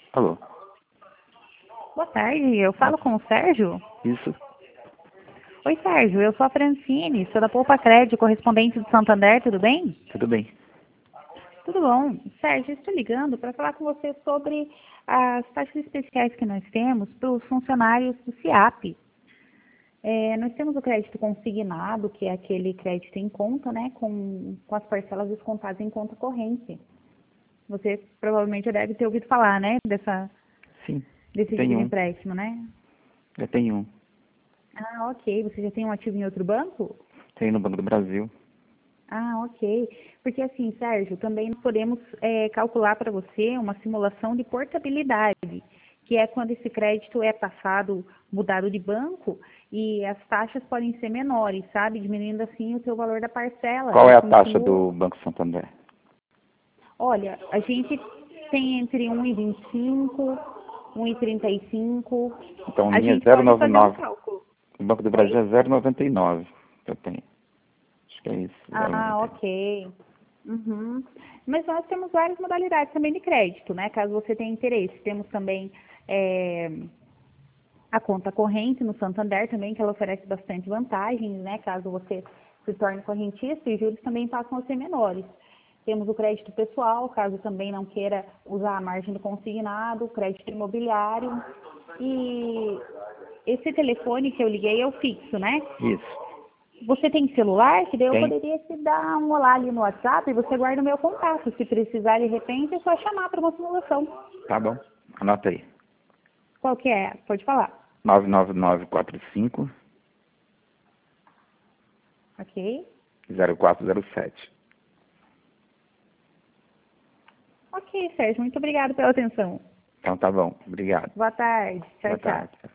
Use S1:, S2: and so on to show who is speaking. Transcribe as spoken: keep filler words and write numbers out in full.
S1: Alô?
S2: Boa tarde, eu falo com o Sérgio?
S1: Isso?
S2: Oi, Sérgio, eu sou a Francine, sou da Poupa Crédito, correspondente do Santander, tudo bem?
S1: Tudo bem.
S2: Tudo bom. Sérgio, estou ligando para falar com você sobre as taxas especiais que nós temos para os funcionários do SIAP. É, nós temos o crédito consignado, que é aquele crédito em conta, né, com, com as parcelas descontadas em conta corrente. Você provavelmente já deve ter ouvido falar, né, dessa,
S1: Sim.
S2: desse tipo
S1: Tenho
S2: de
S1: um.
S2: empréstimo, né?
S1: Já tenho um.
S2: Ah, ok. Você já tem um ativo em outro banco?
S1: Tenho no Banco do Brasil.
S2: Ah, ok. Porque assim, Sérgio, também nós podemos é, calcular para você uma simulação de portabilidade, que é quando esse crédito é passado, mudado de banco, e as taxas podem ser menores, sabe? Diminuindo assim o seu valor da parcela.
S1: Qual
S2: E
S1: é a
S2: assim
S1: taxa
S2: simula.
S1: do Banco Santander?
S2: Olha, a gente tem entre um e vinte e cinco, um e trinta e cinco.
S1: Então a
S2: A
S1: minha é
S2: gente pode fazer um
S1: zero vírgula noventa e nove.
S2: cálculo.
S1: O Banco do
S2: Oi?
S1: Brasil é zero vírgula noventa e nove que eu tenho. Acho que é isso.
S2: Ah,
S1: zero vírgula noventa e nove.
S2: ok. Uhum. Mas nós temos várias modalidades também de crédito, né? Caso você tenha interesse. Temos também é, a conta corrente no Santander também, que ela oferece bastante vantagens, né? Caso você se torne correntista, e os juros também passam a ser menores. Temos o crédito pessoal, caso também não queira usar a margem do consignado, crédito imobiliário. E esse telefone que eu liguei é o fixo, né?
S1: Isso.
S2: Você tem celular? Que daí eu
S1: Tem?
S2: poderia te dar um olá ali no WhatsApp e você guarda o meu contato. Se precisar de repente, é só chamar para uma simulação.
S1: Tá bom. Anota aí.
S2: Qual que é? Pode falar.
S1: nove nove nove quatro cinco
S2: Ok?
S1: zero quatro zero sete.
S2: Ok, Sérgio. Muito obrigada pela atenção.
S1: Então tá bom. Obrigado.
S2: Boa tarde. Tchau,
S1: Boa
S2: tchau.
S1: tarde.